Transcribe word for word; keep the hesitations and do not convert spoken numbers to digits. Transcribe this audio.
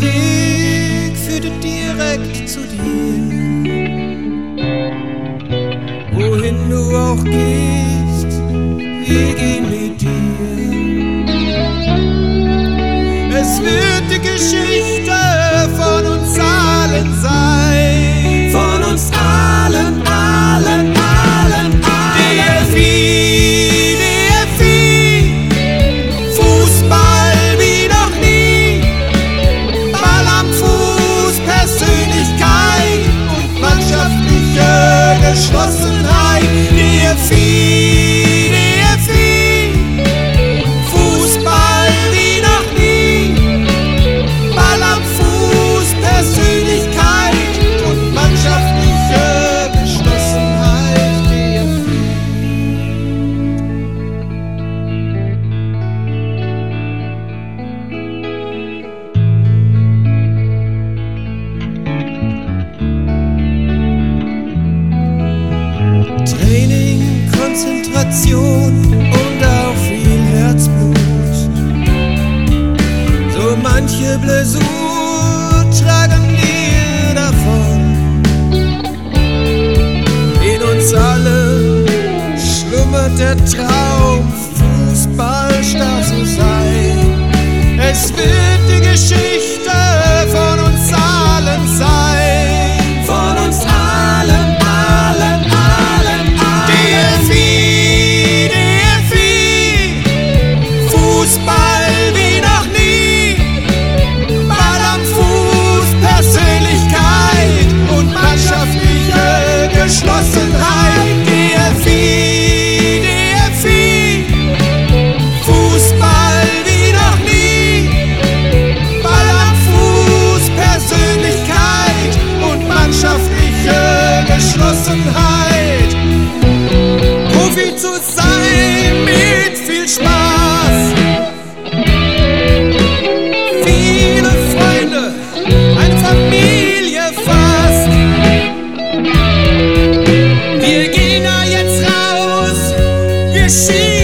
Weg führte direkt zu dir. Wohin du auch gehst, wir gehen mit dir. Es wird die Geschichte von uns allen sein. Von uns allen, allen, allen, allen. D F I, D F I, Fußball wie noch nie. Ball am Fuß, Persönlichkeit und mannschaftliche Geschlossenheit. D F I, D F I, Fußball wie noch nie. Ball am Fuß, Persönlichkeit und mannschaftliche Geschlossenheit. D F I. Training, Konzentration und auch viel Herzblut. So manche Blessur tragen wir davon. In uns allen schlummert der Traum, Fußballstar zu sein. Es wird die Geschichte von uns allen sein. Von uns allen, allen, allen, allen. D F I, D F I, Fußball wie noch nie. Ball am Fuß, Persönlichkeit und mannschaftliche Geschlossenheit. D F I, D F I, Fußball wie noch nie. Ball am Fuß, Persönlichkeit und mannschaftliche Geschlossenheit. Profi zu sein mit viel Spaß. Viele Freunde, eine Familie fast. Wir gehen da jetzt raus, wir schießen.